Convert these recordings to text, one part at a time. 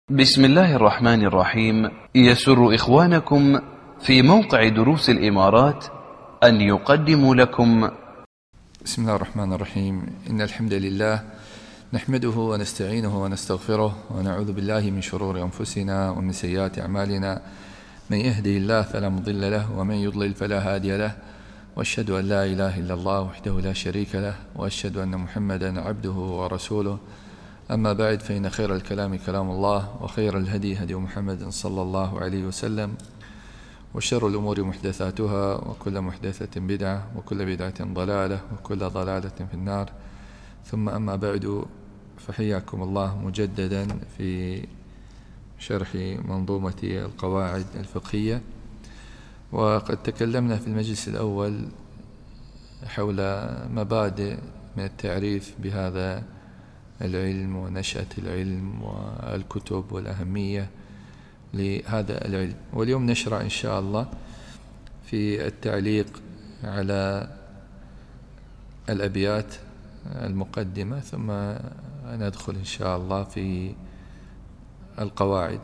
بسم الله الرحمن الرحيم. يسر إخوانكم في موقع دروس الإمارات أن يقدموا لكم بسم الله الرحمن الرحيم. إن الحمد لله نحمده ونستعينه ونستغفره ونعوذ بالله من شرور أنفسنا ومن سيئات أعمالنا. من يهدي الله فلا مضل له ومن يضلل فلا هادي له، وأشهد أن لا إله إلا الله وحده لا شريك له، وأشهد أن محمدا عبده ورسوله. أما بعد، فإن خير الكلام كلام الله، وخير الهدي هدي محمد صلى الله عليه وسلم، وشر الأمور محدثاتها، وكل محدثة بدعة، وكل بدعة ضلالة، وكل ضلالة في النار. ثم أما بعد، فحياكم الله مجددا في شرح منظومة القواعد الفقهية. وقد تكلمنا في المجلس الأول حول مبادئ من التعريف بهذا العلم ونشأة العلم والكتب والأهمية لهذا العلم. واليوم نشرع إن شاء الله في التعليق على الأبيات المقدمة، ثم ندخل إن شاء الله في القواعد.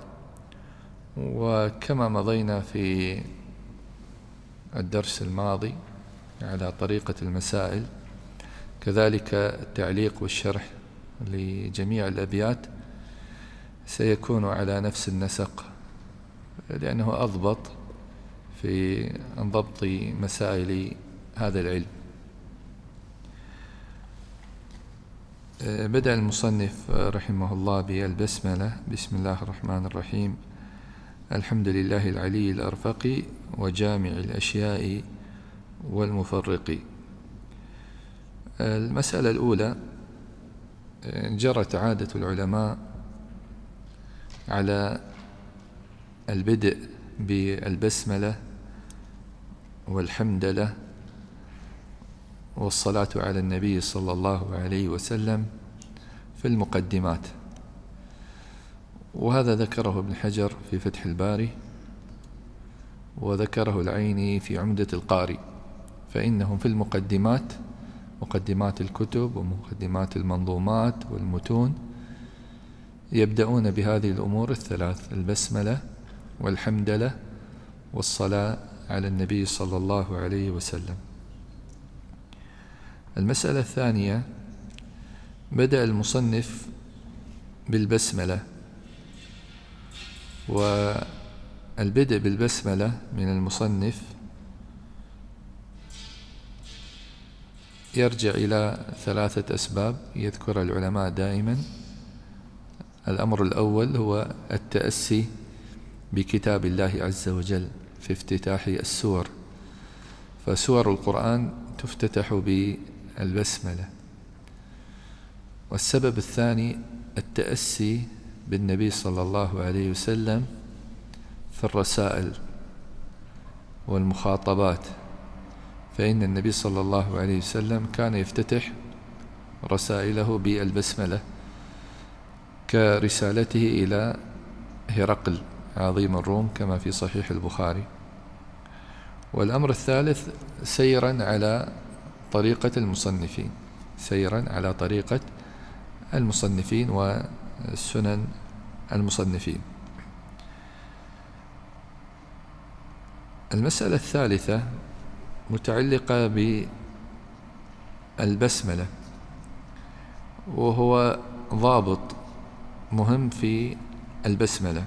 وكما مضينا في الدرس الماضي على طريقة المسائل، كذلك التعليق والشرح لجميع الأبيات سيكون على نفس النسق، لأنه أضبط في ضبط مسائل هذا العلم. بدأ المصنف رحمه الله بالبسملة. بسم الله الرحمن الرحيم. الحمد لله العلي الأرفق وجامع الأشياء والمفرق. المسألة الأولى: جرت عادة العلماء على البدء بالبسملة والحمدلة والصلاة على النبي صلى الله عليه وسلم في المقدمات، وهذا ذكره ابن حجر في فتح الباري، وذكره العيني في عمدة القاري، فإنهم في المقدمات، مقدمات الكتب ومقدمات المنظومات والمتون، يبدأون بهذه الأمور الثلاث: البسملة والحمدلة والصلاة على النبي صلى الله عليه وسلم. المسألة الثانية: بدأ المصنف بالبسملة، والبدء بالبسملة من المصنف يرجع إلى ثلاثة أسباب يذكر العلماء دائما. الأمر الأول هو التأسي بكتاب الله عز وجل في افتتاح السور، فسور القرآن تفتتح بالبسملة. والسبب الثاني التأسي بالنبي صلى الله عليه وسلم في الرسائل والمخاطبات، فإن النبي صلى الله عليه وسلم كان يفتتح رسائله بالبسملة، كرسالته إلى هرقل عظيم الروم كما في صحيح البخاري. والأمر الثالث سيرا على طريقة المصنفين، سيرا على طريقة المصنفين والسنن المصنفين. المسألة الثالثة متعلقة بالبسملة، وهو ضابط مهم في البسملة.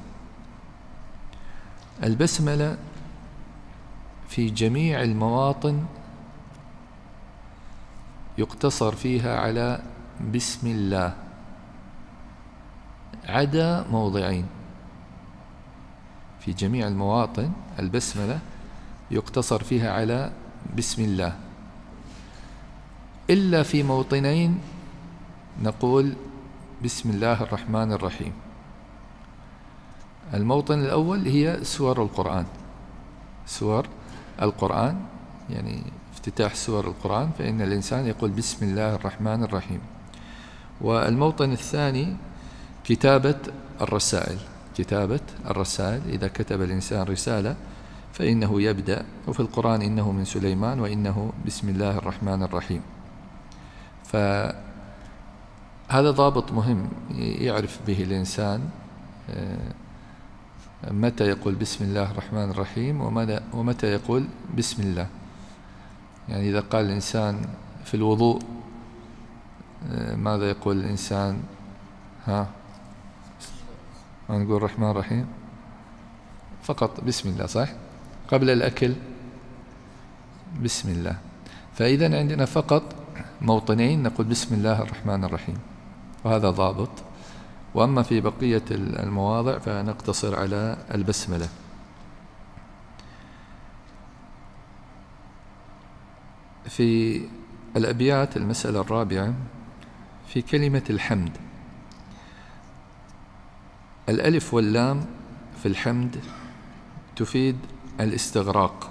البسملة في جميع المواطن يقتصر فيها على بسم الله، عدا موضعين. في جميع المواطن البسملة يقتصر فيها على بسم الله، إلا في موطنين نقول بسم الله الرحمن الرحيم. الموطن الأول هي سور القرآن، سور القرآن، يعني افتتاح سور القرآن، فإن الإنسان يقول بسم الله الرحمن الرحيم. والموطن الثاني كتابة الرسائل، كتابة الرسائل، إذا كتب الإنسان رسالة فإنه يبدأ، وفي القرآن إنه من سليمان وإنه بسم الله الرحمن الرحيم. فهذا ضابط مهم يعرف به الإنسان متى يقول بسم الله الرحمن الرحيم ومتى يقول بسم الله. يعني إذا قال الإنسان في الوضوء ماذا يقول الإنسان؟ ما نقول الرحمن الرحيم فقط بسم الله، صح؟ قبل الأكل بسم الله. فإذا عندنا فقط موطنين نقول بسم الله الرحمن الرحيم، وهذا ضابط. وأما في بقية المواضع فنقتصر على البسملة. في الأبيات المسألة الرابعة في كلمة الحمد، الألف واللام في الحمد تفيد الاستغراق.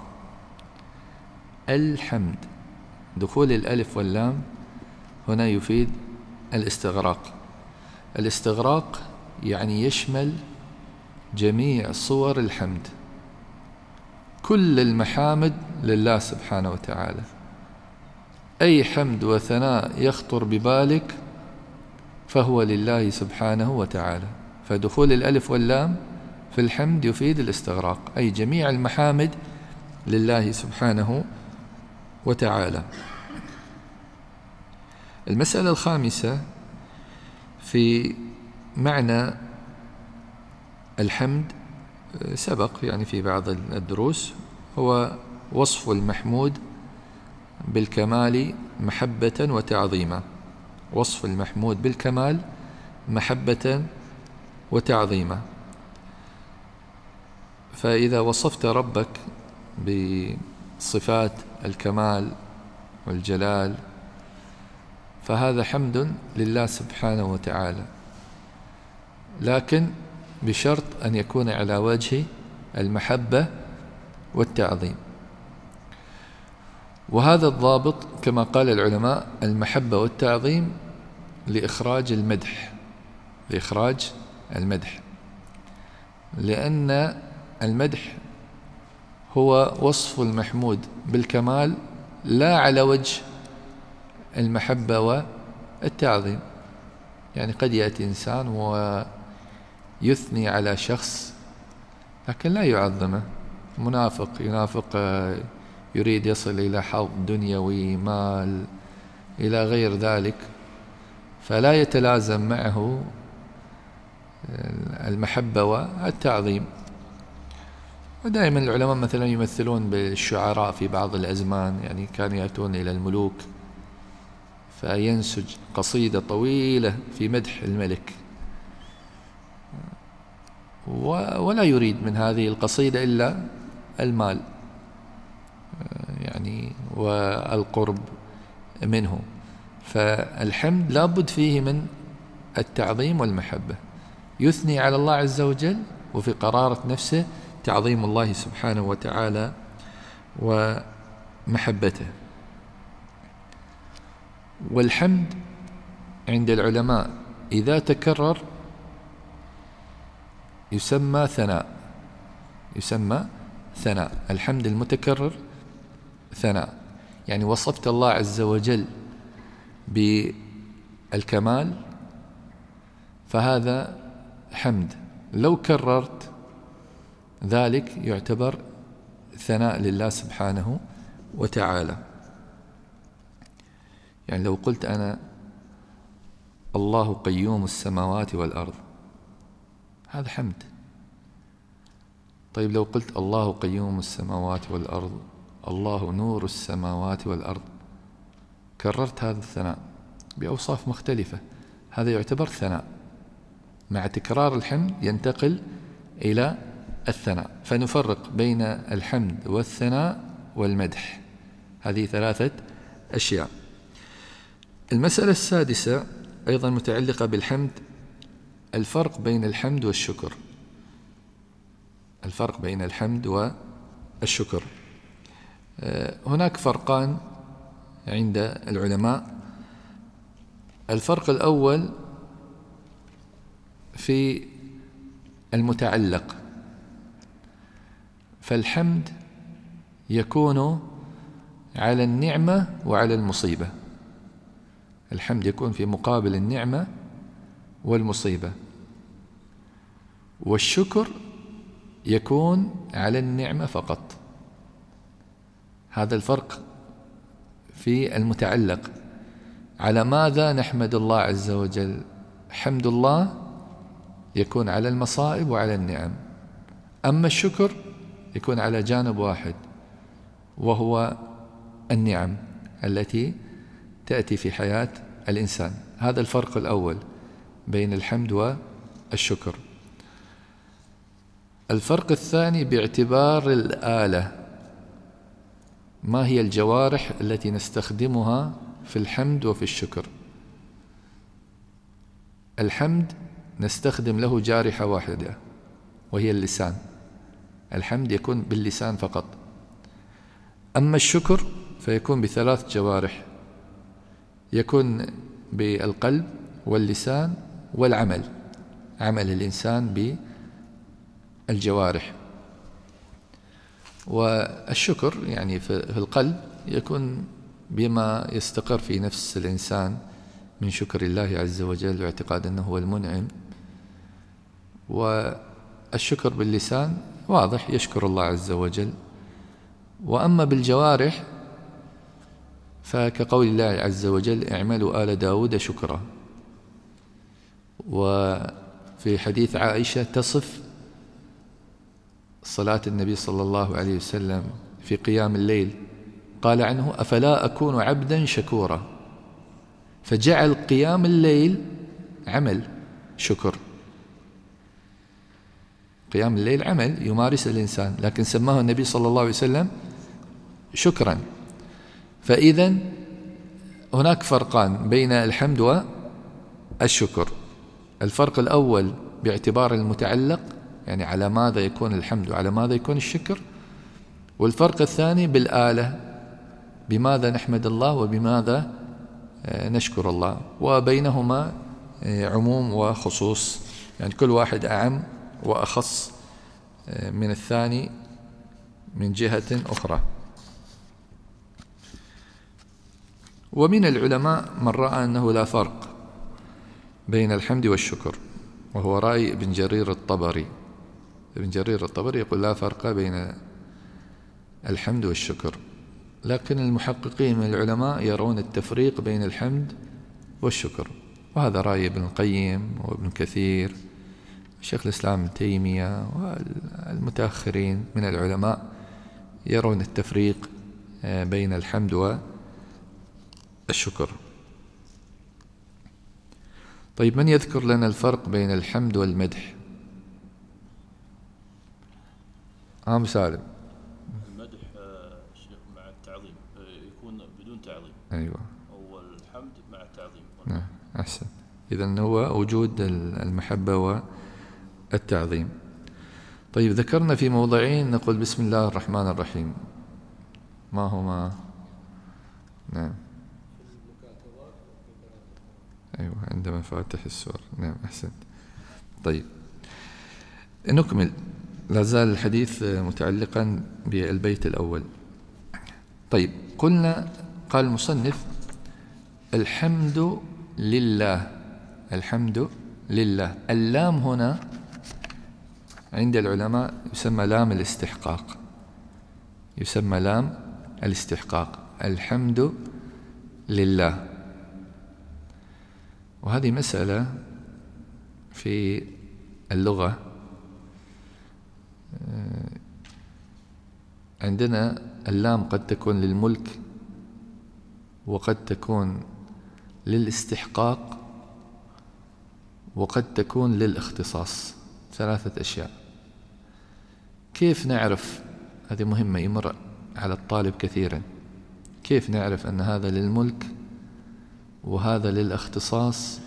الحمد، دخول الألف واللام هنا يفيد الاستغراق. الاستغراق يعني يشمل جميع صور الحمد، كل المحامد لله سبحانه وتعالى. أي حمد وثناء يخطر ببالك فهو لله سبحانه وتعالى. فدخول الألف واللام في الحمد يفيد الاستغراق، أي جميع المحامد لله سبحانه وتعالى. المسألة الخامسة في معنى الحمد سبق يعني في بعض الدروس، هو وصف المحمود بالكمال محبة وتعظيما. وصف المحمود بالكمال محبة وتعظيما. فإذا وصفت ربك بصفات الكمال والجلال فهذا حمد لله سبحانه وتعالى، لكن بشرط أن يكون على وجه المحبة والتعظيم. وهذا الضابط كما قال العلماء المحبة والتعظيم لإخراج المدح، لإخراج المدح، لأن المدح هو وصف المحمود بالكمال لا على وجه المحبة والتعظيم. يعني قد يأتي إنسان ويثني على شخص لكن لا يعظمه، منافق ينافق، يريد يصل إلى حظ دنيوي، مال، إلى غير ذلك، فلا يتلازم معه المحبة والتعظيم. ودائما العلماء مثلا يمثلون بالشعراء في بعض الأزمان، يعني كانوا يأتون إلى الملوك فينسج قصيدة طويلة في مدح الملك، ولا يريد من هذه القصيدة إلا المال يعني والقرب منه. فالحمد لا بد فيه من التعظيم والمحبة، يثني على الله عز وجل وفي قرارة نفسه تعظيم الله سبحانه وتعالى ومحبته. والحمد عند العلماء إذا تكرر يسمى ثناء، يسمى ثناء. الحمد المتكرر ثناء، يعني وصفت الله عز وجل بالكمال فهذا حمد، لو كررت ذلك يعتبر ثناء لله سبحانه وتعالى. يعني لو قلت أنا الله قيوم السماوات والأرض هذا حمد. طيب لو قلت الله قيوم السماوات والأرض، الله نور السماوات والأرض، كررت هذا الثناء بأوصاف مختلفة، هذا يعتبر ثناء. مع تكرار الحمد ينتقل إلى الثناء. فنفرق بين الحمد والثناء والمدح، هذه ثلاثة أشياء. المسألة السادسة أيضا متعلقة بالحمد، الفرق بين الحمد والشكر. الفرق بين الحمد والشكر، هناك فرقان عند العلماء. الفرق الأول في المتعلق، فالحمد يكون على النعمة وعلى المصيبة. الحمد يكون في مقابل النعمة والمصيبة. والشكر يكون على النعمة فقط. هذا الفرق في المتعلق. على ماذا نحمد الله عز وجل؟ حمد الله يكون على المصائب وعلى النعم، أما الشكر يكون على جانب واحد وهو النعم التي تأتي في حياة الإنسان. هذا الفرق الأول بين الحمد والشكر. الفرق الثاني باعتبار الآلة. ما هي الجوارح التي نستخدمها في الحمد وفي الشكر؟ الحمد نستخدم له جارحة واحدة وهي اللسان. الحمد يكون باللسان فقط. أما الشكر فيكون بثلاث جوارح، يكون بالقلب واللسان والعمل، عمل الإنسان بالجوارح. والشكر يعني في القلب يكون بما يستقر في نفس الإنسان من شكر الله عز وجل واعتقاد أنه هو المنعم. والشكر باللسان واضح، يشكر الله عز وجل. وأما بالجوارح فكقول الله عز وجل: اعملوا آل داود شكرا. وفي حديث عائشة تصف صلاة النبي صلى الله عليه وسلم في قيام الليل، قال عنه: أفلا أكون عبدا شكورا. فجعل قيام الليل عمل شكر. قيام الليل عمل يمارس الإنسان، لكن سماه النبي صلى الله عليه وسلم شكرا. فإذا هناك فرقان بين الحمد والشكر. الفرق الأول باعتبار المتعلق، يعني على ماذا يكون الحمد وعلى ماذا يكون الشكر. والفرق الثاني بالآلة، بماذا نحمد الله وبماذا نشكر الله. وبينهما عموم وخصوص، يعني كل واحد أعم وأخص من الثاني من جهة أخرى. ومن العلماء من رأى أنه لا فرق بين الحمد والشكر، وهو رأي ابن جرير الطبري. ابن جرير الطبري يقول لا فرق بين الحمد والشكر، لكن المحققين من العلماء يرون التفريق بين الحمد والشكر، وهذا رأي ابن القيم وابن كثير شيخ الإسلام ابن تيمية والمتأخرين من العلماء يرون التفريق بين الحمد والشكر. طيب، من يذكر لنا الفرق بين الحمد والمدح؟ عام سالم. المدح شيخ مع التعظيم، يكون بدون تعظيم. أيوة. والحمد مع التعظيم. نعم، أحسن. إذن هو وجود المحبة والتعظيم. طيب، ذكرنا في موضعين نقول بسم الله الرحمن الرحيم، ما هما؟ نعم. أيوة، عند مفاتح السور. نعم، أحسنت. طيب، نكمل. لا زال الحديث متعلقا بالبيت الأول. طيب، قلنا قال المصنف: الحمد لله. الحمد لله. اللام هنا عند العلماء يسمى لام الاستحقاق، يسمى لام الاستحقاق. الحمد لله. وهذه مسألة في اللغة. عندنا اللام قد تكون للملك، وقد تكون للاستحقاق، وقد تكون للاختصاص. ثلاثة أشياء. كيف نعرف؟ هذه مهمة، يمر على الطالب كثيرا. كيف نعرف أن هذا للملك وهذا للاختصاص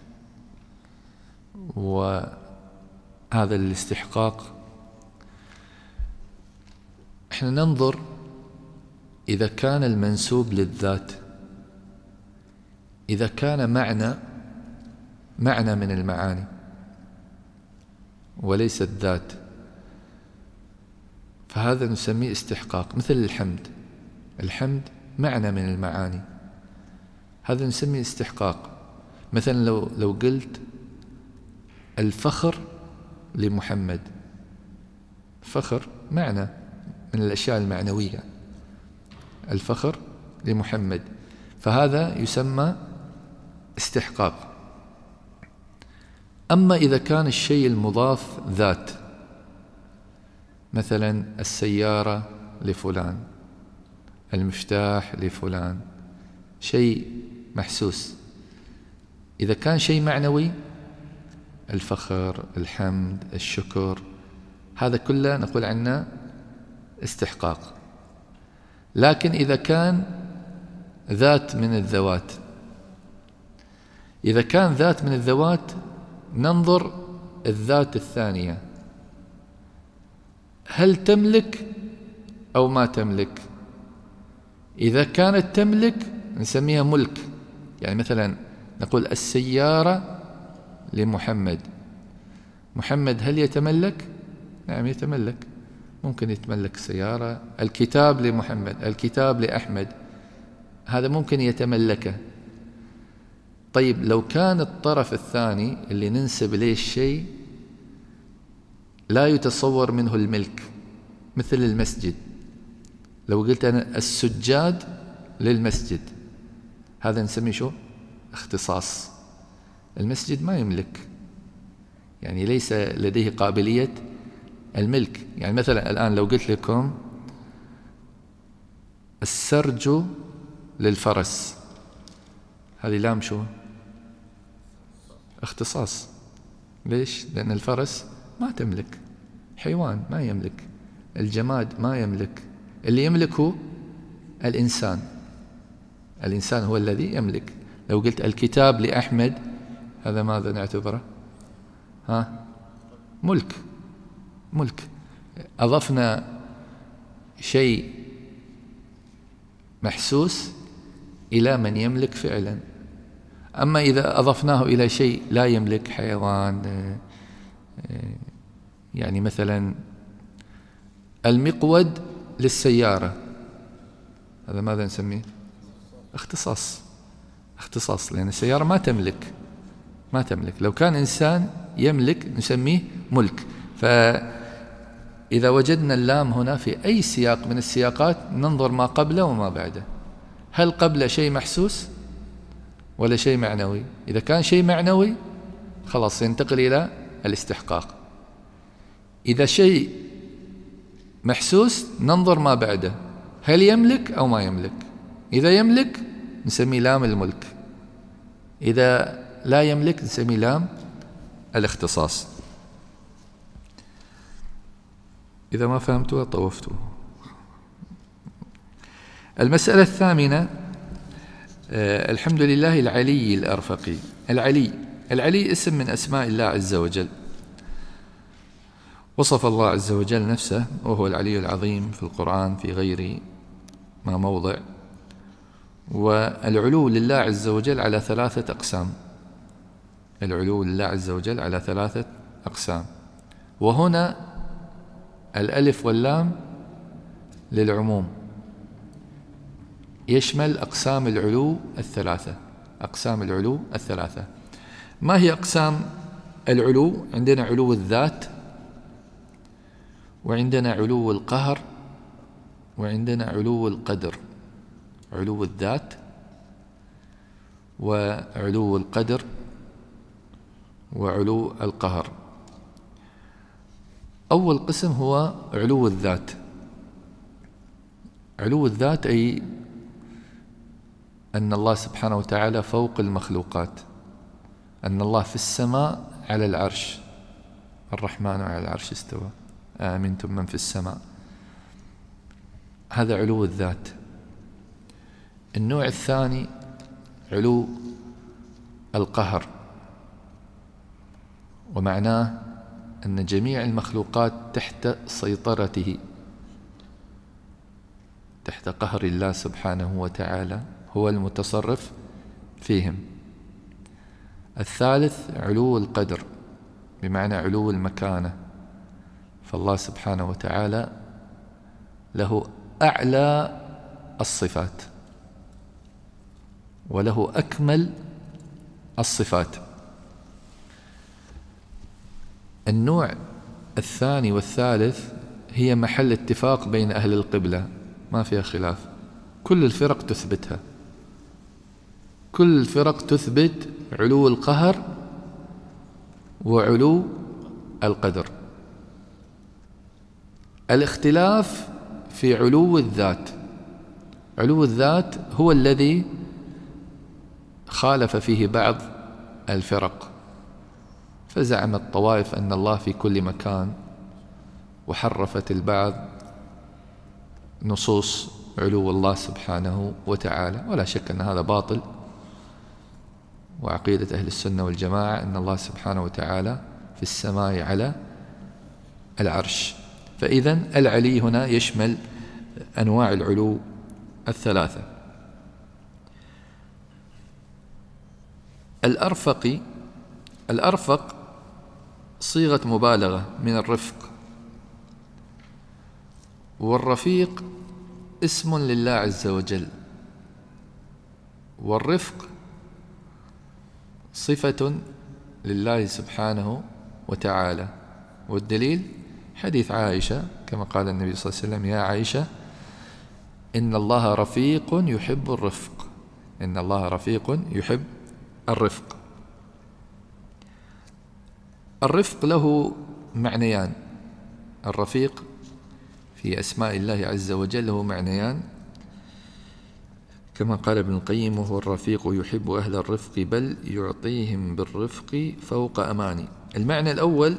وهذا للاستحقاق؟ احنا ننظر إذا كان المنسوب للذات، إذا كان معنى من المعاني وليس الذات، فهذا نسميه استحقاق. مثل الحمد. الحمد معنى من المعاني، هذا نسميه استحقاق. مثلا لو قلت الفخر لمحمد. فخر معنى من الأشياء المعنوية، الفخر لمحمد، فهذا يسمى استحقاق. أما إذا كان الشيء المضاف ذات، مثلا السيارة لفلان، المفتاح لفلان، شيء محسوس، إذا كان شيء معنوي، الفخر، الحمد، الشكر، هذا كله نقول عنه استحقاق. لكن إذا كان ذات من الذوات، إذا كان ذات من الذوات ننظر الذات الثانية هل تملك أو ما تملك. إذا كانت تملك نسميها ملك، يعني مثلا نقول السيارة لمحمد، محمد هل يتملك؟ نعم يتملك، ممكن يتملك السيارة. الكتاب لمحمد، الكتاب لأحمد، هذا ممكن يتملكه. طيب لو كان الطرف الثاني اللي ننسب إليه الشيء لا يتصور منه الملك، مثل المسجد، لو قلت أنا السجاد للمسجد، هذا نسميه شو؟ اختصاص. المسجد ما يملك، يعني ليس لديه قابلية الملك. يعني مثلا الآن لو قلت لكم السرج للفرس، هذه لام شو؟ اختصاص. ليش؟ لأن الفرس ما تملك، حيوان ما يملك، الجماد ما يملك، اللي يملك هو الإنسان، الإنسان هو الذي يملك. لو قلت الكتاب لأحمد، هذا ماذا نعتبره؟ ملك، ملك. أضفنا شيء محسوس إلى من يملك فعلا. أما إذا أضفناه إلى شيء لا يملك، حيوان، يعني مثلا المقود للسيارة، هذا ماذا نسميه؟ اختصاص، اختصاص، لأن السيارة ما تملك، ما تملك. لو كان إنسان يملك نسميه ملك. فإذا وجدنا اللام هنا في أي سياق من السياقات ننظر ما قبله وما بعده، هل قبله شيء محسوس ولا شيء معنوي؟ إذا كان شيء معنوي خلاص ينتقل إلى الاستحقاق. إذا شيء محسوس ننظر ما بعده، هل يملك أو ما يملك. إذا يملك نسميه لام الملك، إذا لا يملك نسميه لام الاختصاص. إذا ما فهمتوا طوفتوا. المسألة الثامنة، الحمد لله العلي الأرفقي. العلي اسم من أسماء الله عز وجل، وصف الله عز وجل نفسه وهو العلي العظيم في القرآن في غير ما موضع. والعلو لله عز وجل على 3 أقسام، العلو لله عز وجل على 3 أقسام، وهنا الألف واللام للعموم، يشمل أقسام العلو ال3. أقسام العلو ال3 ما هي أقسام العلو؟ عندنا علو الذات، وعندنا علو القهر، وعندنا علو القدر. علو الذات وعلو القدر وعلو القهر. أول قسم هو علو الذات. علو الذات أي أن الله سبحانه وتعالى فوق المخلوقات، أن الله في السماء على العرش، الرحمن على العرش استوى، آمنتم من في السماء. هذا علو الذات. النوع الثاني علو القهر، ومعناه أن جميع المخلوقات تحت سيطرته، تحت قهر الله سبحانه وتعالى، هو المتصرف فيهم. الثالث علو القدر، بمعنى علو المكانة، فالله سبحانه وتعالى له أعلى الصفات وله أكمل الصفات. النوع الثاني والثالث هي محل اتفاق بين أهل القبلة، ما فيها خلاف، كل الفرق تثبتها، كل الفرق تثبت علو القهر وعلو القدر. الاختلاف في علو الذات، علو الذات هو الذي خالف فيه بعض الفرق، فزعمت طوائف أن الله في كل مكان، وحرفت البعض نصوص علو الله سبحانه وتعالى، ولا شك أن هذا باطل، وعقيدة أهل السنة والجماعة أن الله سبحانه وتعالى في السماء على العرش. فإذن العلي هنا يشمل أنواع العلو الثلاثة. الأرفق صيغة مبالغة من الرفق، والرفيق اسم لله عز وجل، والرفق صفة لله سبحانه وتعالى. والدليل حديث عائشة كما قال النبي صلى الله عليه وسلم: يا عائشة إن الله رفيق يحب الرفق، إن الله رفيق يحب الرفق. الرفق له معنيان، الرفيق في أسماء الله عز وجل له معنيان، كما قال ابن القيم: وهو الرفيق يحب أهل الرفق بل يعطيهم بالرفق فوق أماني. المعنى الأول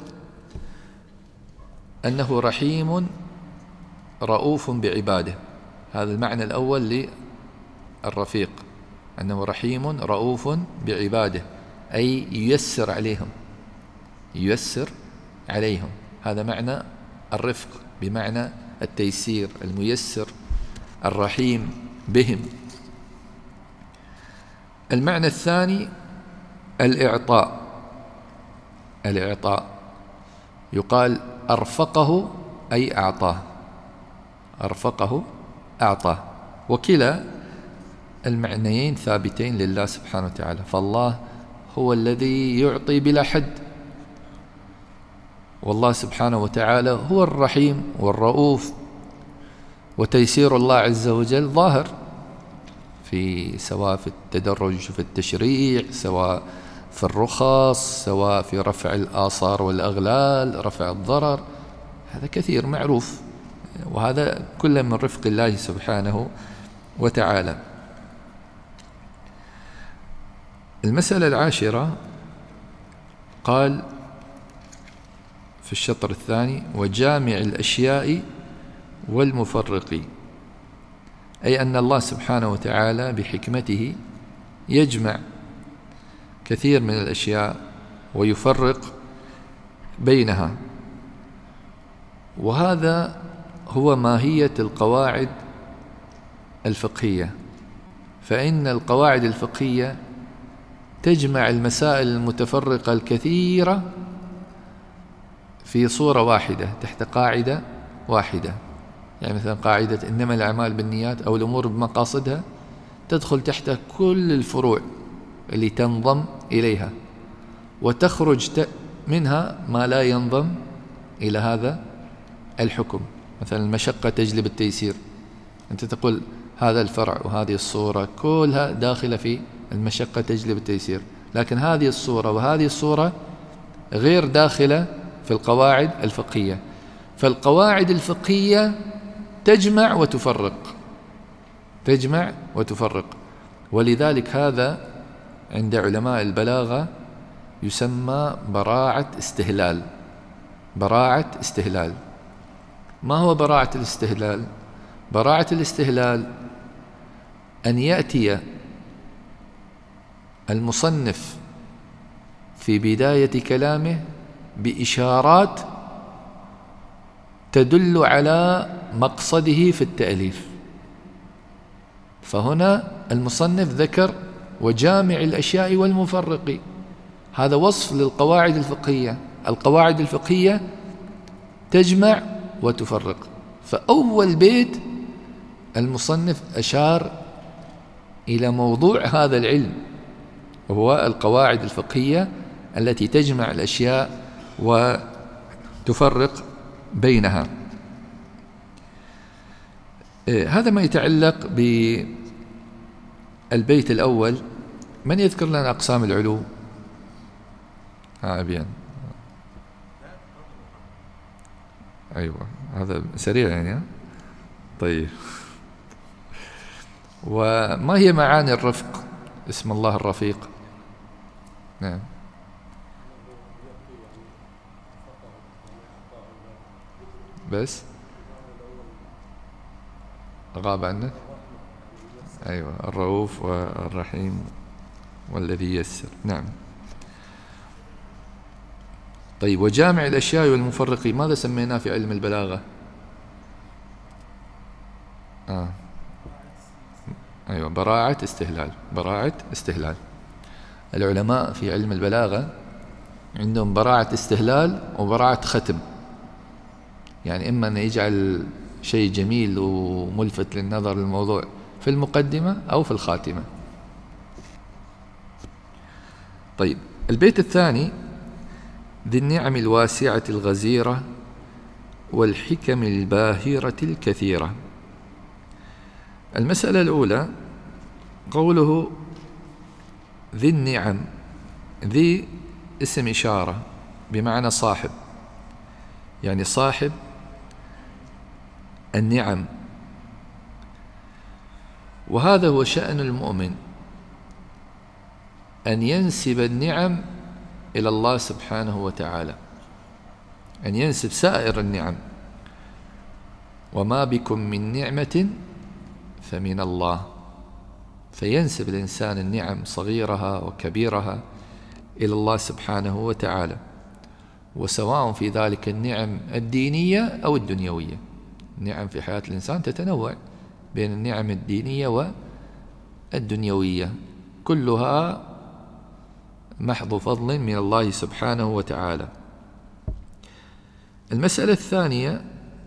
أنه رحيم رؤوف بعباده، هذا المعنى الأول للرفيق، أنه رحيم رؤوف بعباده، أي ييسر عليهم، ييسر عليهم، هذا معنى الرفق، بمعنى التيسير، الميسر، الرحيم بهم. المعنى الثاني الإعطاء، الإعطاء يقال أرفقه أي أعطاه، أرفقه أعطاه، وكلا المعنيين ثابتين لله سبحانه وتعالى، فالله هو الذي يعطي بلا حد، والله سبحانه وتعالى هو الرحيم والرؤوف، وتيسير الله عز وجل ظاهر سواء في التدرج في التشريع، سواء في الرخص، سواء في رفع الآثار والأغلال، رفع الضرر، هذا كثير معروف، وهذا كله من رفق الله سبحانه وتعالى. المسألة العاشرة قال في الشطر الثاني: وجامع الأشياء والمفرق، أي أن الله سبحانه وتعالى بحكمته يجمع كثير من الأشياء ويفرق بينها، وهذا هو ماهية القواعد الفقهية، فإن القواعد الفقهية تجمع المسائل المتفرقة الكثيرة في صورة واحدة تحت قاعدة واحدة. يعني مثلا قاعدة إنما الأعمال بالنيات أو الأمور بمقاصدها تدخل تحت كل الفروع اللي تنضم إليها، وتخرج منها ما لا ينضم إلى هذا الحكم. مثلا المشقة تجلب التيسير، أنت تقول هذا الفرع وهذه الصورة كلها داخلة في المشقة تجلب التيسير، لكن هذه الصورة وهذه الصورة غير داخلة في القواعد الفقهية. فالقواعد الفقهية تجمع وتفرق، تجمع وتفرق، ولذلك هذا عند علماء البلاغة يسمى براعة استهلال. براعة استهلال. ما هو براعة الاستهلال؟ براعة الاستهلال أن يأتي المصنف في بداية كلامه بإشارات تدل على مقصده في التأليف. فهنا المصنف ذكر وجامع الأشياء والمفرق، هذا وصف للقواعد الفقهية. القواعد الفقهية تجمع وتفرق، فأول بيت المصنف أشار إلى موضوع هذا العلم، وهو القواعد الفقهية التي تجمع الأشياء تفرق بينها. هذا ما يتعلق بالبيت الأول. من يذكر لنا أقسام العلو؟ أبيان. أيوة، هذا سريع يعني. طيب، وما هي معاني الرفق؟ اسم الله الرفيق. نعم. بس غاب عنك. أيوة، الرؤوف والرحيم والذي يسر. نعم. طيب، وجامع الأشياء والمفرق ماذا سميناه في علم البلاغة؟ أيوة، براعة استهلال. براعة استهلال. العلماء في علم البلاغة عندهم براعة استهلال وبراعة ختم. يعني إما أن يجعل شيء جميل وملفت للنظر للموضوع في المقدمة أو في الخاتمة. طيب، البيت الثاني: ذي النعم الواسعة الغزيرة والحكم الباهرة الكثيرة. المسألة الأولى قوله ذي النعم. ذي اسم إشارة بمعنى صاحب، يعني صاحب النعم. وهذا هو شأن المؤمن، أن ينسب النعم إلى الله سبحانه وتعالى، أن ينسب سائر النعم. وما بكم من نعمة فمن الله. فينسب الإنسان النعم صغيرها وكبيرها إلى الله سبحانه وتعالى، وسواء في ذلك النعم الدينية أو الدنيوية. النعم في حياة الإنسان تتنوع بين النعم الدينية والدنيوية، كلها محض فضل من الله سبحانه وتعالى. المسألة الثانية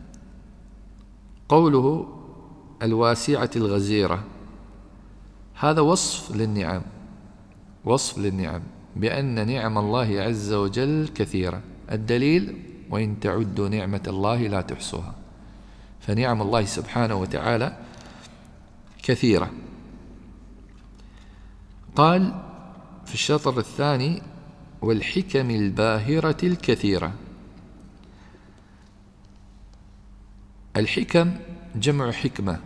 قوله الواسعة الغزيرة. هذا وصف للنعم، وصف للنعم بأن نعم الله عز وجل كثيرة. الدليل: وإن تعدوا نعمة الله لا تحصوها. فنعم الله سبحانه وتعالى كثيرة. قال في الشطر الثاني: والحكم الباهرة الكثيرة. الحكم جمع حكمة،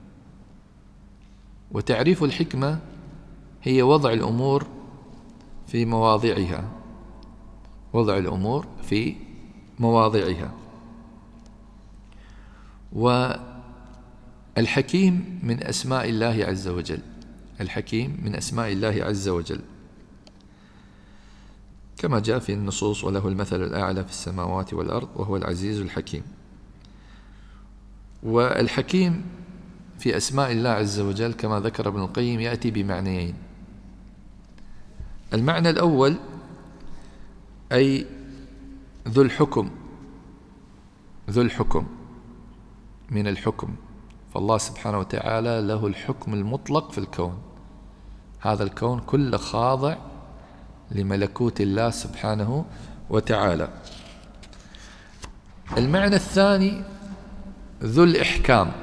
وتعريف الحكمة هي وضع الأمور في مواضعها، وضع الأمور في مواضعها. والحكيم من أسماء الله عز وجل. الحكيم من أسماء الله عز وجل كما جاء في النصوص: وله المثل الأعلى في السماوات والأرض وهو العزيز الحكيم. والحكيم في أسماء الله عز وجل كما ذكر ابن القيم يأتي بمعنيين. المعنى الأول أي ذو الحكم، ذو الحكم من الحكم. فالله سبحانه وتعالى له الحكم المطلق في الكون. هذا الكون كله خاضع لملكوت الله سبحانه وتعالى. المعنى الثاني ذو الإحكام.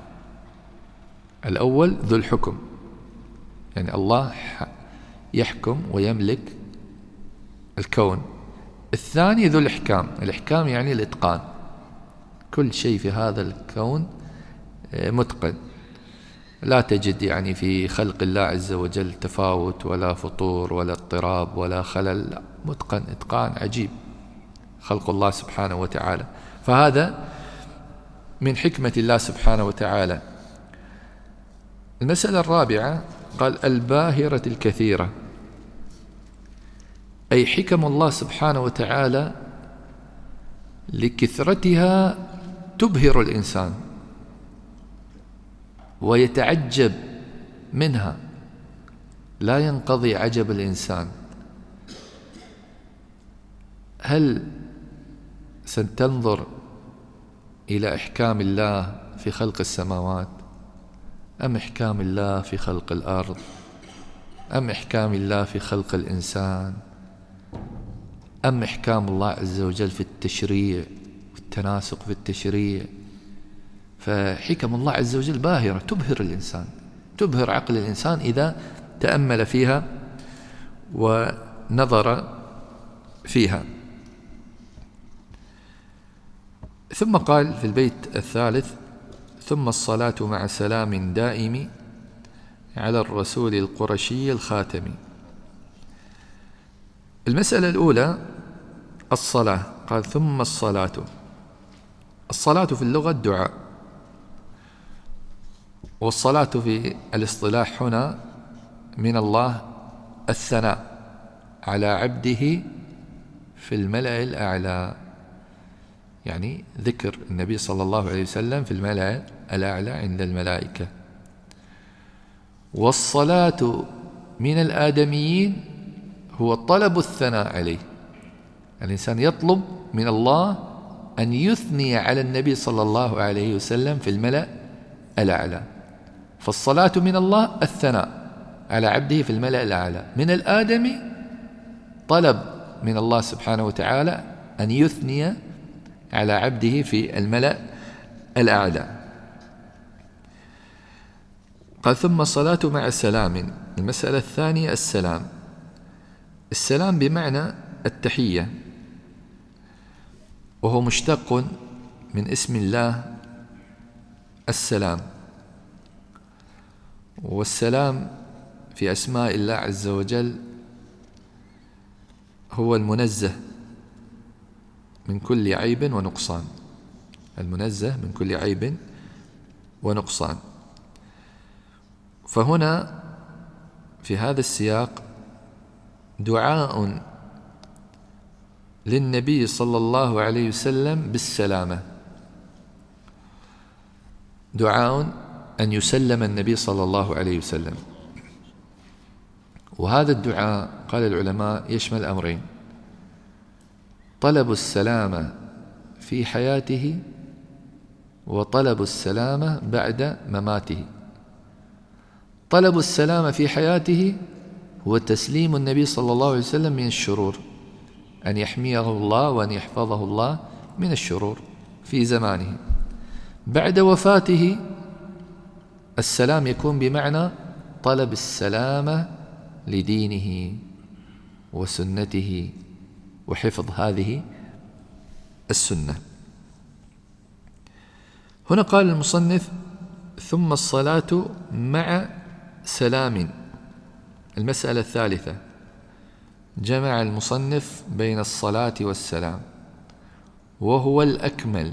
الأول ذو الحكم، يعني الله يحكم ويملك الكون. الثاني ذو الإحكام. الإحكام يعني الإتقان، كل شيء في هذا الكون متقن. لا تجد يعني في خلق الله عز وجل تفاوت ولا فطور ولا اضطراب ولا خلل، لا، متقن إتقان عجيب خلق الله سبحانه وتعالى. فهذا من حكمة الله سبحانه وتعالى. المسألة الرابعة قال الباهرة الكثيرة، أي حكم الله سبحانه وتعالى لكثرتها تبهر الإنسان ويتعجب منها، لا ينقضي عجب الإنسان. هل ستنظر إلى إحكام الله في خلق السماوات، أم إحكام الله في خلق الأرض، أم إحكام الله في خلق الإنسان؟ أم إحكام الله عز وجل في التشريع والتناسق في التشريع. فحكم الله عز وجل باهرة تبهر الإنسان، تبهر عقل الإنسان إذا تأمل فيها ونظر فيها. ثم قال في البيت الثالث: ثم الصلاة مع سلام دائم على الرسول القرشي الخاتم. المسألة الأولى الصلاة، قال ثم الصلاة. الصلاة في اللغة الدعاء، والصلاة في الاصطلاح هنا من الله الثناء على عبده في الملأ الأعلى، يعني ذكر النبي صلى الله عليه وسلم في الملأ الأعلى عند الملائكة. والصلاة من الآدميين هو طلب الثناء عليه، الإنسان يطلب من الله أن يثني على النبي صلى الله عليه وسلم في الملأ الأعلى. فالصلاة من الله الثناء على عبده في الملأ الأعلى. من الآدمي طلب من الله سبحانه وتعالى أن يثني على عبده في الملأ الأعلى. قال ثم الصلاة مع سلام. المسألة الثانية السلام. السلام بمعنى التحية، وهو مشتق من اسم الله السلام. والسلام في أسماء الله عز وجل هو المنزه من كل عيب ونقصان، المنزه من كل عيب ونقصان. فهنا في هذا السياق دعاء للنبي صلى الله عليه وسلم بالسلامة، دعاء أن يسلم النبي صلى الله عليه وسلم. وهذا الدعاء قال العلماء يشمل أمرين: طلب السلامة في حياته، وطلب السلامة بعد مماته. طلب السلامة في حياته هو تسليم النبي صلى الله عليه وسلم من الشرور، أن يحميه الله وأن يحفظه الله من الشرور في زمانه. بعد وفاته السلام يكون بمعنى طلب السلامة لدينه وسنته وحفظ هذه السنة. هنا قال المصنف ثم الصلاة مع سلام. المسألة الثالثة جمع المصنف بين الصلاة والسلام، وهو الأكمل،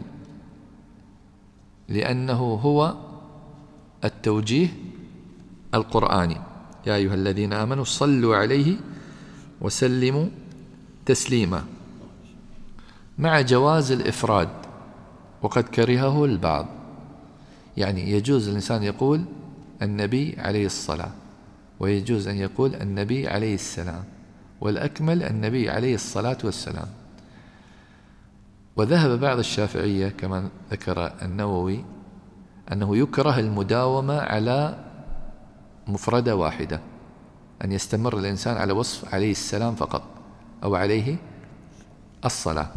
لأنه هو التوجيه القرآني: يا أيها الذين آمنوا صلوا عليه وسلموا تسليما، مع جواز الإفراد، وقد كرهه البعض. يعني يجوز الإنسان يقول النبي عليه الصلاة، ويجوز أن يقول النبي عليه السلام، والأكمل النبي عليه الصلاة والسلام. وذهب بعض الشافعية كما ذكر النووي أنه يكره المداومة على مفردة واحدة، أن يستمر الإنسان على وصف عليه السلام فقط أو عليه الصلاة.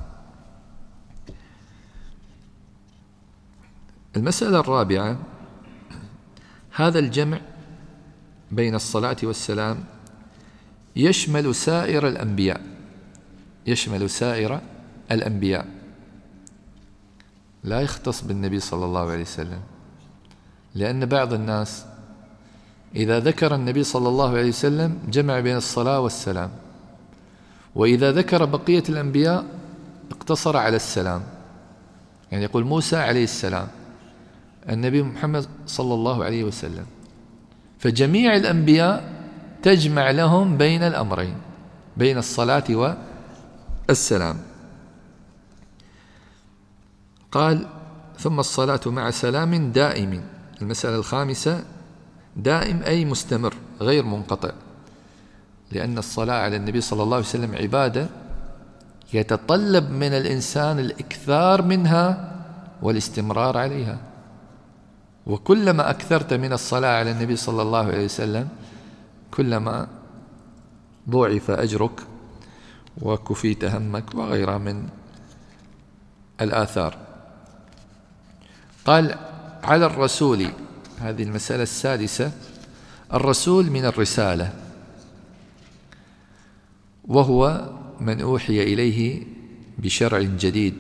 المسألة الرابعة هذا الجمع بين الصلاة والسلام يشمل سائر الأنبياء، يشمل سائر الأنبياء، لا يختص بالنبي صلى الله عليه وسلم. لأن بعض الناس إذا ذكر النبي صلى الله عليه وسلم جمع بين الصلاة والسلام، وإذا ذكر بقية الأنبياء اقتصر على السلام. يعني يقول موسى عليه السلام، النبي محمد صلى الله عليه وسلم. فجميع الأنبياء تجمع لهم بين الأمرين، بين الصلاة والسلام. قال ثم الصلاة مع سلام دائم. المسألة الخامسة دائم أي مستمر غير منقطع، لأن الصلاة على النبي صلى الله عليه وسلم عبادة يتطلب من الإنسان الإكثار منها والاستمرار عليها. وكلما أكثرت من الصلاة على النبي صلى الله عليه وسلم كلما ضعف أجرك وكفيت همك وغيرها من الآثار. قال على الرسول، هذه المسألة السادسة، الرسول من الرسالة، وهو من أوحي إليه بشرع جديد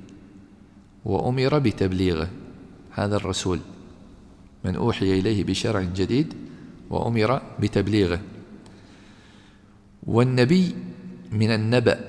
وأمر بتبليغه. هذا الرسول من أوحي إليه بشرع جديد وأمر بتبليغه. والنبي من النبأ،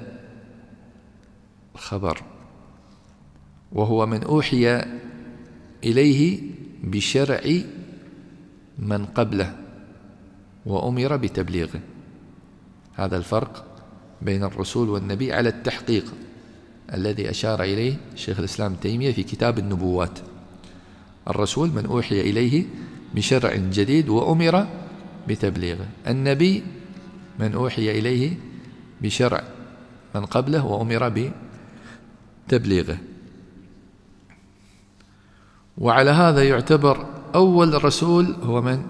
خبر، وهو من أوحي إليه بشرع من قبله وأمر بتبليغه. هذا الفرق بين الرسول والنبي على التحقيق الذي أشار إليه شيخ الإسلام ابن تيمية في كتاب النبوات. الرسول من أوحي إليه بشرع جديد وأمر بتبليغه. النبي من أوحي إليه بشرع من قبله وأمر بتبليغه. وعلى هذا يعتبر أول رسول هو من؟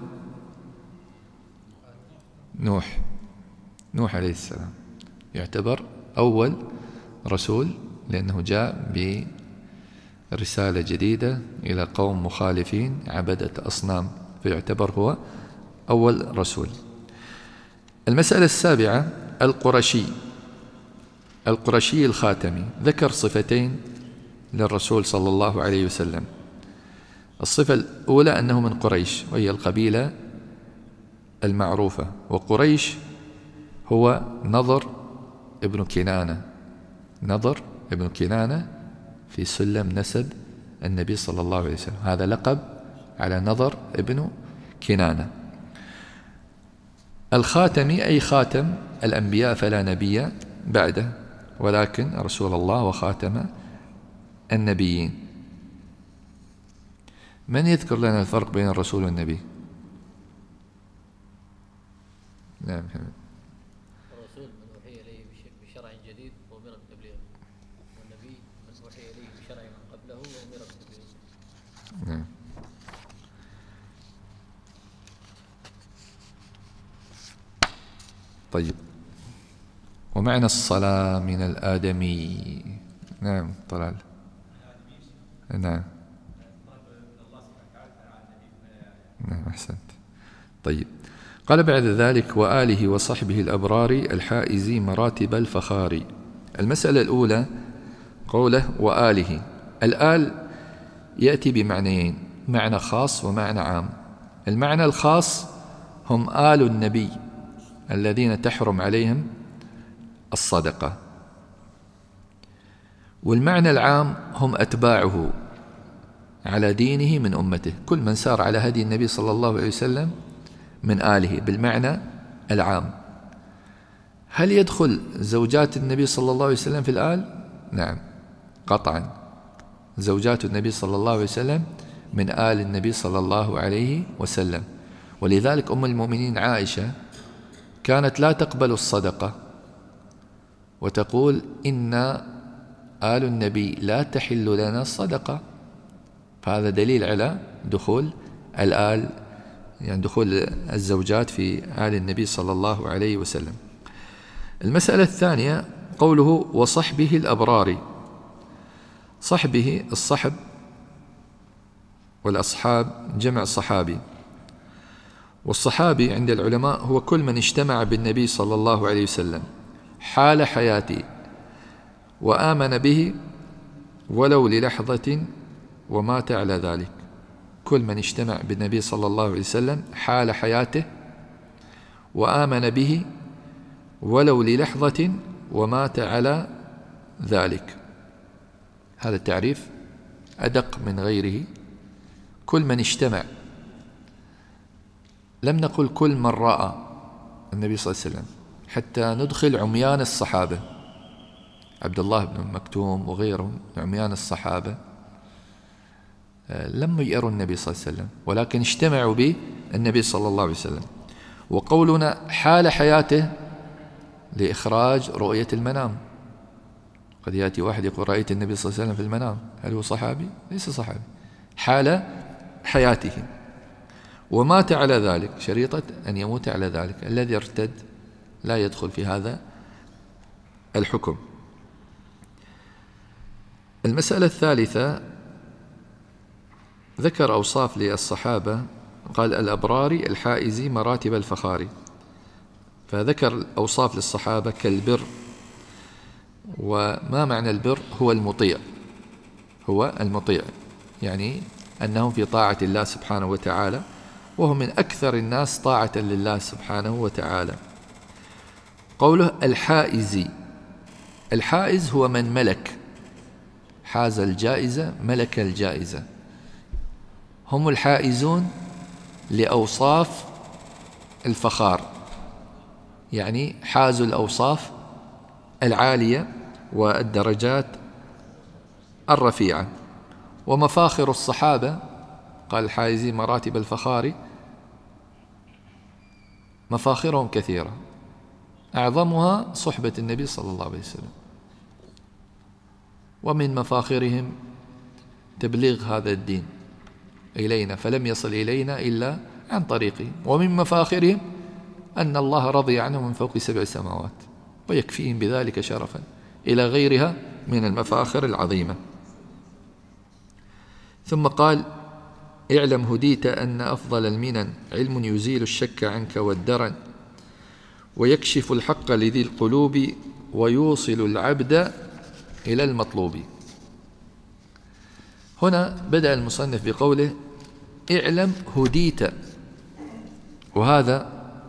نوح عليه السلام يعتبر أول رسول، لأنه جاء برسالة جديدة إلى قوم مخالفين عبدة أصنام، فيعتبر هو أول رسول. المسألة السابعة القرشي الخاتمي. ذكر صفتين للرسول صلى الله عليه وسلم. الصفة الأولى أنه من قريش، وهي القبيلة المعروفة، وقريش هو نضر ابن كنانة في سلم نسب النبي صلى الله عليه وسلم. هذا لقب على نضر ابن كنانة. الخاتمي أي خاتم الأنبياء، فلا نبي بعده، ولكن رسول الله وخاتم النبيين. من يذكر لنا الفرق بين الرسول والنبي؟ نعم. الرسول من أوحي إليه بشرع جديد وأمر بتبليغه، والنبي من أوحي إليه بشرع من قبله وأمر بتبليغه. نعم. طيب، ومعنى الصلاة من الآدمي. نعم طلال. نعم أحسنت. طيب، قال بعد ذلك وآله وصحبه الأبرار الحائز مراتب الفخار. المسألة الأولى قوله وآله. الآل يأتي بمعنيين، معنى خاص ومعنى عام. المعنى الخاص هم آل النبي الذين تحرم عليهم الصدقة، والمعنى العام هم أتباعه على دينه من أمته، كل من سار على هدي النبي صلى الله عليه وسلم من آله بالمعنى العام. هل يدخل زوجات النبي صلى الله عليه وسلم في الآل؟ نعم قطعا، زوجات النبي صلى الله عليه وسلم من آل النبي صلى الله عليه وسلم. ولذلك أم المؤمنين عائشة كانت لا تقبل الصدقة وتقول إن آل النبي لا تحل لنا الصدقة. فهذا دليل على دخول الآل، يعني دخول الزوجات في آل النبي صلى الله عليه وسلم. المسألة الثانية قوله وصحبه الأبرار. صحبه، الصحب والأصحاب جمع صحابي، والصحابي عند العلماء هو كل من اجتمع بالنبي صلى الله عليه وسلم حال حياته وآمن به ولو للحظة ومات على ذلك. كل من اجتمع بالنبي صلى الله عليه وسلم حال حياته وآمن به ولو للحظة ومات على ذلك. هذا التعريف أدق من غيره. كل من اجتمع، لم نقل كل من رأى النبي صلى الله عليه وسلم، حتى ندخل عميان الصحابة، عبد الله بن مكتوم وغيرهم عميان الصحابة لم يروا النبي صلى الله عليه وسلم، ولكن اجتمعوا بالنبي صلى الله عليه وسلم. وقولنا حال حياته لإخراج رؤية المنام. قد يأتي واحد يقول رأيت النبي صلى الله عليه وسلم في المنام، هل هو صحابي؟ ليس صحابي. حال حياته ومات على ذلك، شريطة أن يموت على ذلك. الذي ارتد لا يدخل في هذا الحكم. المسألة الثالثة ذكر أوصاف للصحابة، قال الأبرار الحائز مراتب الفخار، فذكر أوصاف للصحابة كالبر. وما معنى البر؟ هو المطيع، هو المطيع، يعني أنهم في طاعة الله سبحانه وتعالى، وهم من أكثر الناس طاعة لله سبحانه وتعالى. قوله الحائز، الحائز هو من ملك، حاز الجائزة، ملك الجائزة، هم الحائزون لأوصاف الفخار، يعني حازوا الأوصاف العالية والدرجات الرفيعة. ومفاخر الصحابة، قال الحائزين مراتب الفخار، مفاخرهم كثيرة، أعظمها صحبة النبي صلى الله عليه وسلم، ومن مفاخرهم تبليغ هذا الدين إلينا، فلم يصل إلينا إلا عن طريقه. ومن مفاخرهم أن الله رضي عنهم من فوق 7 سماوات، ويكفيهم بذلك شرفا، إلى غيرها من المفاخر العظيمة. ثم قال اعلم هديت أن أفضل المنن علم يزيل الشك عنك والدرن، ويكشف الحق لذي القلوب، ويوصل العبد إلى المطلوب. هنا بدأ المصنف بقوله اعلم هديت، وهذا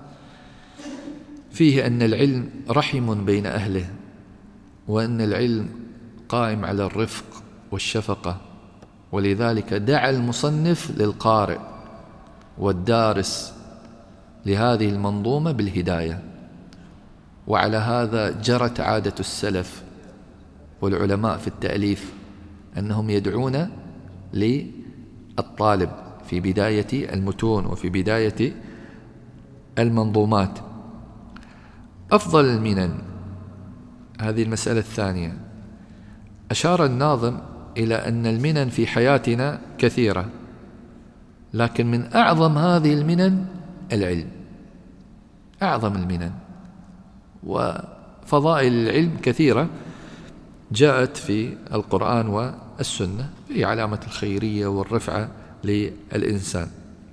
فيه أن العلم رحم بين أهله، وأن العلم قائم على الرفق والشفقة، ولذلك دعا المصنف للقارئ والدارس لهذه المنظومة بالهداية. وعلى هذا جرت عادة السلف والعلماء في التأليف، أنهم يدعون للطالب في بداية المتون وفي بداية المنظومات. أفضل المنن، هذه المسألة الثانية. أشار الناظم إلى أن المنن في حياتنا كثيرة، لكن من أعظم هذه المنن العلم، أعظم المنن. وفضائل العلم كثيرة جاءت في القرآن والسنة، في علامة الخيرية والرفعة للإنسان.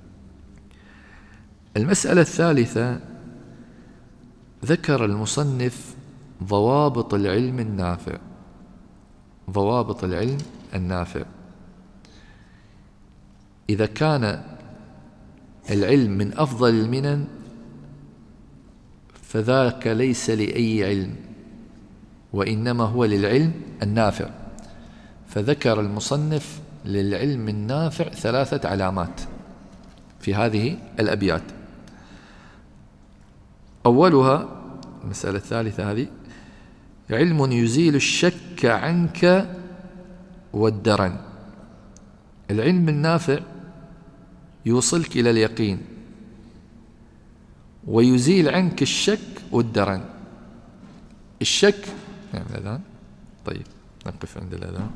المسألة الثالثة ذكر المصنف ضوابط العلم النافع، ضوابط العلم النافع. إذا كان العلم من أفضل المنن فذاك ليس لأي علم، وإنما هو للعلم النافع. فذكر المصنف للعلم النافع 3 علامات في هذه الأبيات. أولها المسألة الثالثة هذه: علم يزيل الشك عنك والدرن. العلم النافع يوصلك إلى اليقين، ويزيل عنك الشك والدرن. الشك، نعم الأذان، طيب نقف عند الأذان.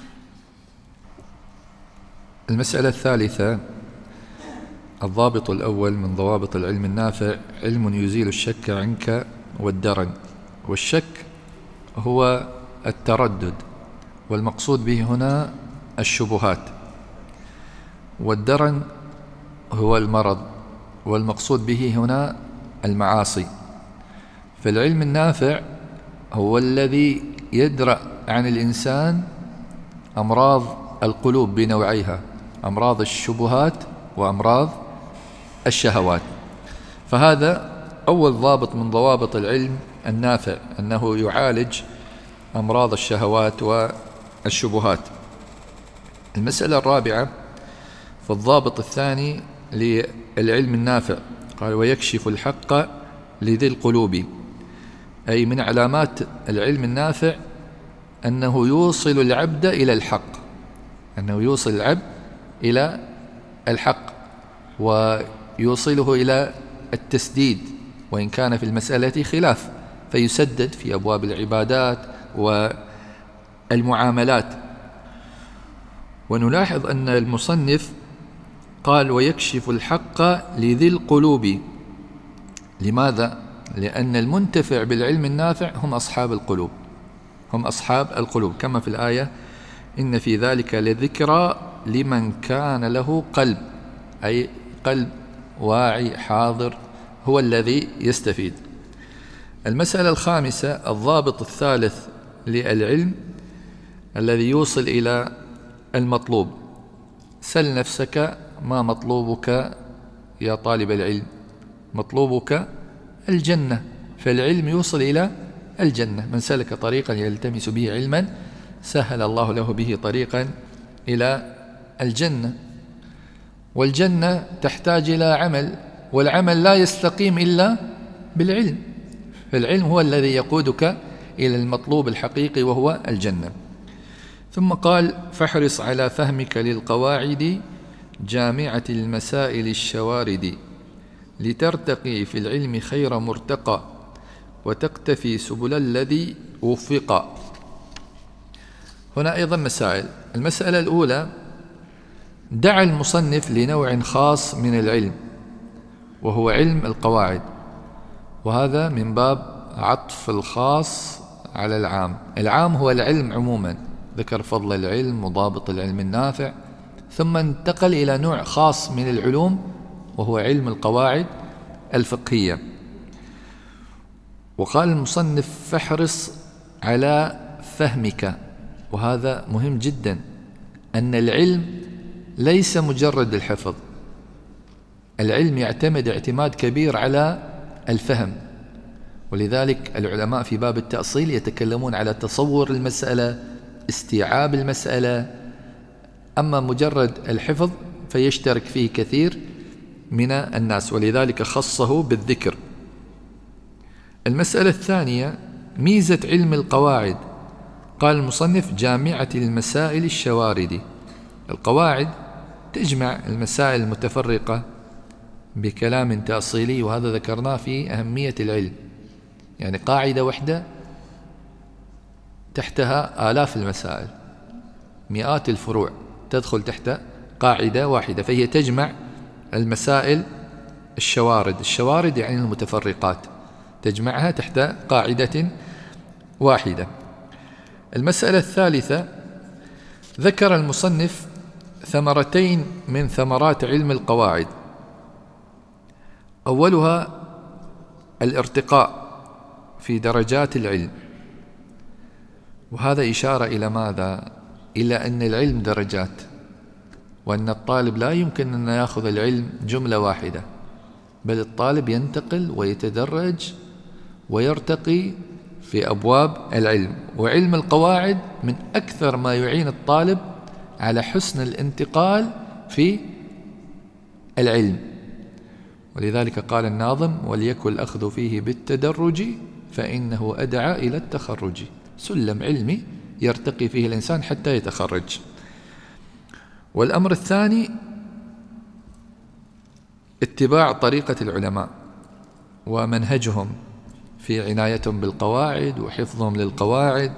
المسألة الثالثة، الضابط الأول من ضوابط العلم النافع: علم يزيل الشك عنك والدرن. والشك هو التردد، والمقصود به هنا الشبهات، والدرن هو المرض، والمقصود به هنا المعاصي. فالعلم النافع هو الذي يدرأ عن الإنسان أمراض القلوب بنوعيها: أمراض الشبهات وأمراض الشهوات. فهذا أول ضابط من ضوابط العلم النافع، أنه يعالج أمراض الشهوات والشبهات. المسألة الرابعة في الضابط الثاني للعلم النافع، قال ويكشف الحق لذي القلوب، أي من علامات العلم النافع أنه يوصل العبد إلى الحق، أنه يوصل العبد إلى الحق ويوصله إلى التسديد، وإن كان في المسألة خلاف، فيسدد في أبواب العبادات والمعاملات. ونلاحظ أن المصنف قال ويكشف الحق لذي القلوب. لماذا؟ لأن المنتفع بالعلم النافع هم أصحاب القلوب، هم أصحاب القلوب، كما في الآية إن في ذلك لذكرى لمن كان له قلب، أي قلب واعي حاضر هو الذي يستفيد. المسألة الخامسة، الضابط الثالث للعلم الذي يوصل إلى المطلوب. سل نفسك ما مطلوبك يا طالب العلم؟ مطلوبك الجنة، فالعلم يوصل إلى الجنة. من سلك طريقا يلتمس به علما سهل الله له به طريقا إلى الجنة، والجنة تحتاج إلى عمل، والعمل لا يستقيم إلا بالعلم، فالعلم هو الذي يقودك إلى المطلوب الحقيقي وهو الجنة. ثم قال فاحرص على فهمك للقواعد جامعة المسائل الشوارد لترتقي في العلم خير مرتقى وتقتفي سبل الذي وفق. هنا أيضا مسائل. المسألة الأولى، دعا المصنف لنوع خاص من العلم وهو علم القواعد، وهذا من باب عطف الخاص على العام. العام هو العلم عموما، ذكر فضل العلم وضابط العلم النافع، ثم انتقل إلى نوع خاص من العلوم وهو علم القواعد الفقهية. وقال المصنف فاحرص على فهمك، وهذا مهم جدا، أن العلم ليس مجرد الحفظ، العلم يعتمد اعتماد كبير على الفهم، ولذلك العلماء في باب التأصيل يتكلمون على تصور المسألة، استيعاب المسألة. أما مجرد الحفظ فيشترك فيه كثير من الناس، ولذلك خصه بالذكر. المسألة الثانية، ميزة علم القواعد. قال المصنف جامعة المسائل الشوارد. القواعد تجمع المسائل المتفرقة بكلام تأصيلي، وهذا ذكرناه في أهمية العلم، يعني قاعدة واحدة تحتها آلاف المسائل، مئات الفروع تدخل تحت قاعدة واحدة، فهي تجمع المسائل الشوارد. الشوارد يعني المتفرقات، تجمعها تحت قاعدة واحدة. المسألة الثالثة، ذكر المصنف ثمرتين من ثمرات علم القواعد. أولها الارتقاء في درجات العلم، وهذا إشارة إلى ماذا؟ إلى أن العلم درجات، وأن الطالب لا يمكن أن يأخذ العلم جملة واحدة، بل الطالب ينتقل ويتدرج ويرتقي في أبواب العلم. وعلم القواعد من أكثر ما يعين الطالب على حسن الانتقال في العلم، ولذلك قال الناظم وليكن الأخذ فيه بالتدرج فإنه أدعى إلى التخرج. سلم علمي يرتقي فيه الإنسان حتى يتخرج. والأمر الثاني اتباع طريقة العلماء ومنهجهم في عنايتهم بالقواعد وحفظهم للقواعد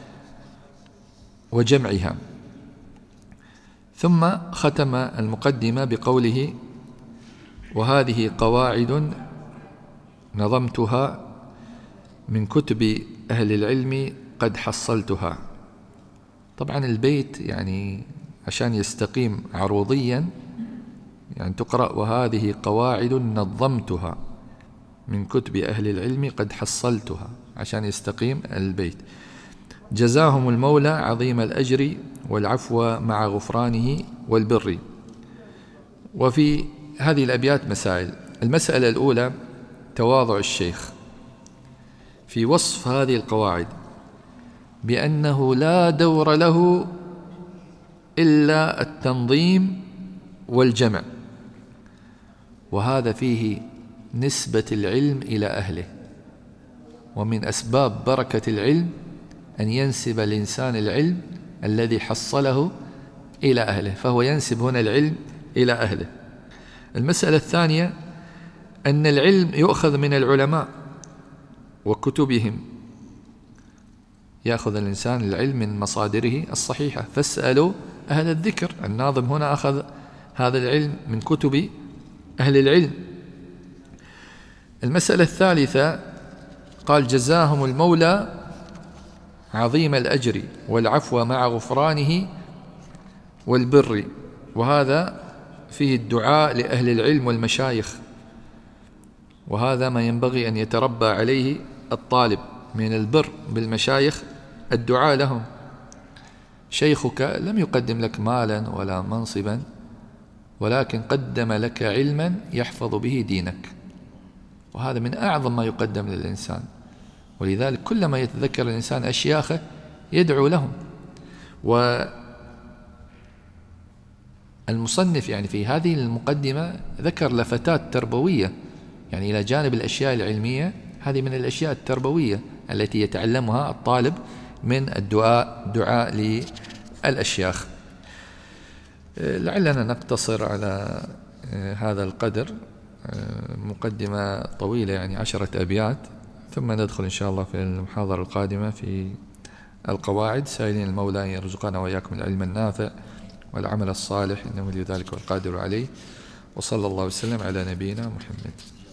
وجمعها. ثم ختم المقدمة بقوله وهذه قواعد نظمتها من كتب أهل العلم قد حصلتها. طبعا البيت يعني عشان يستقيم عروضيا يعني تقرأ وهذه قواعد نظمتها من كتب أهل العلم قد حصلتها، عشان يستقيم البيت. جزاهم المولى عظيم الأجر والعفو مع غفرانه والبر. وفي هذه الأبيات مسائل. المسألة الأولى تواضع الشيخ في وصف هذه القواعد بأنه لا دور له إلا التنظيم والجمع، وهذا فيه نسبة العلم إلى أهله، ومن أسباب بركة العلم أن ينسب الإنسان العلم الذي حصله إلى أهله، فهو ينسب هنا العلم إلى أهله. المسألة الثانية أن العلم يؤخذ من العلماء وكتبهم، يأخذ الإنسان العلم من مصادره الصحيحة، فاسألوا أهل الذكر. الناظم هنا أخذ هذا العلم من كتب أهل العلم. المسألة الثالثة قال جزاهم المولى عظيم الأجر والعفو مع غفرانه والبر، وهذا فيه الدعاء لأهل العلم والمشايخ، وهذا ما ينبغي أن يتربى عليه الطالب من البر بالمشايخ، الدعاء لهم. شيخك لم يقدم لك مالا ولا منصبا، ولكن قدم لك علما يحفظ به دينك، وهذا من أعظم ما يقدم للإنسان. ولذلك كلما يتذكر الإنسان أشياخه يدعو لهم. والمصنف يعني في هذه المقدمة ذكر لفتات تربوية، يعني إلى جانب الأشياء العلمية هذه من الأشياء التربوية التي يتعلمها الطالب من دعاء للأشياخ. لعلنا نقتصر على هذا القدر، مقدمة طويلة يعني 10 أبيات، ثم ندخل إن شاء الله في المحاضرة القادمة في القواعد، سائلين المولى أن يرزقنا وإياكم العلم النافع والعمل الصالح، إنه ولي ذلك والقادر عليه. وصلى الله وسلم على نبينا محمد.